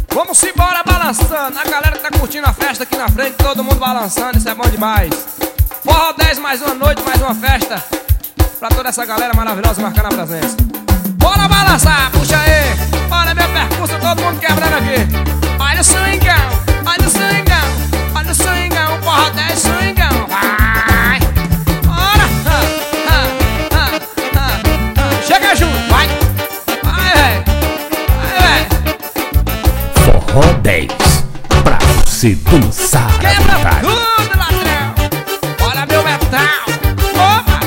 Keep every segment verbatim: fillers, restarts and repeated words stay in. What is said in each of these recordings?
Vamos embora balançando. A galera que tá curtindo a festa aqui na frente, todo mundo balançando, isso é bom demais. Forró dez, mais uma noite, mais uma festa pra toda essa galera maravilhosa marcando a presença. Bora balançar, puxa aí. Olha meu percurso, todo mundo quebrando aqui. Olha o swingão, olha o swingão, olha o swingão, Forró dez, swingão. Vai, bora. Ha, ha, ha, ha, ha. Chega junto, vai. Vai, véi. Vai, véi. Forró dez, pra você dançar à Quebra vontade. tudo, ladrão. Olha meu metal. Opa.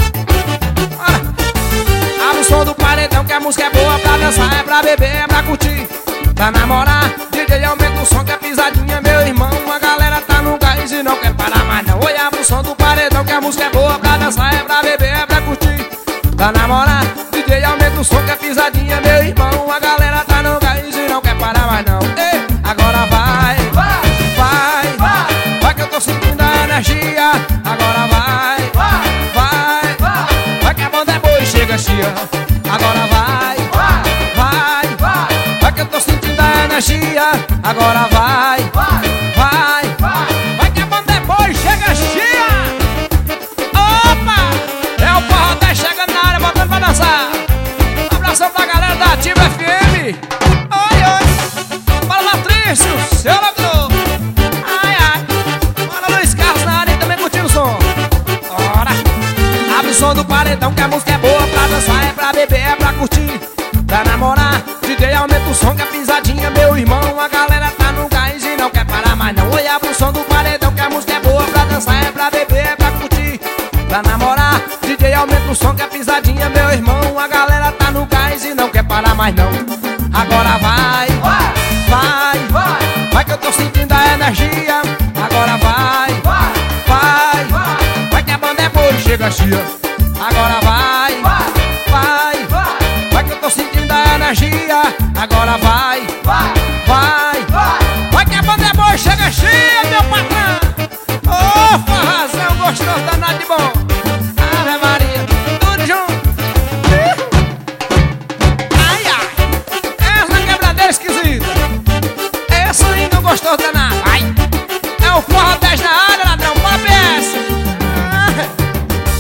Bora. Abre o som do paredão que a música é boa pra dançar, é pra beber, é pra curtir, pra namorar. D J aumenta o som que a pisadinha, meu irmão. A galera tá no gás e não quer parar mais não. Oi, abre o som do paredão que a música é boa pra dançar, é pra beber, é pra curtir, pra namorar. D J aumenta o som que a pisadinha, meu irmão. A galera tá no gás e não quer parar mais não. Ei, agora vai, vai, vai, vai, vai que eu tô sentindo a energia. Agora vai, vai, vai, vai, vai que a banda é boa e chega chia. Agora vai, vai, vai, vai, vai que eu tô sentindo a energia. Agora vai, vai, vai, vai, vai que a banda é boa e chega chia. Opa! É o Forró dez chegando na área, botando pra dançar. Abração pra galera da Ativa F M. Oi, oi. Fala, Patrício, seu ladrão. Ai, ai. Fala, Luiz Carlos na área e também curtindo o som. Bora. Abre o som do paredão que a música é boa pra dançar, é pra beber, é pra curtir, pra namorar. D J aumenta o som que a pisadinha, meu irmão. A galera tá no gás e não quer parar mais não. Oi, abre o som do paredão que a música é boa pra dançar, é pra beber, é pra curtir, pra namorar. D J aumenta o som que a pisadinha, meu irmão. A galera tá no gás e não quer parar mais não. Agora vai, vai, vai, vai, vai que eu tô sentindo a energia. Agora vai, vai, vai, vai, vai que a banda é boa e chega chia. Agora vai, vai, vai, vai, vai que eu tô sentindo a energia. Agora vai, vai, vai, vai, vai que a banda é boa e chega chia.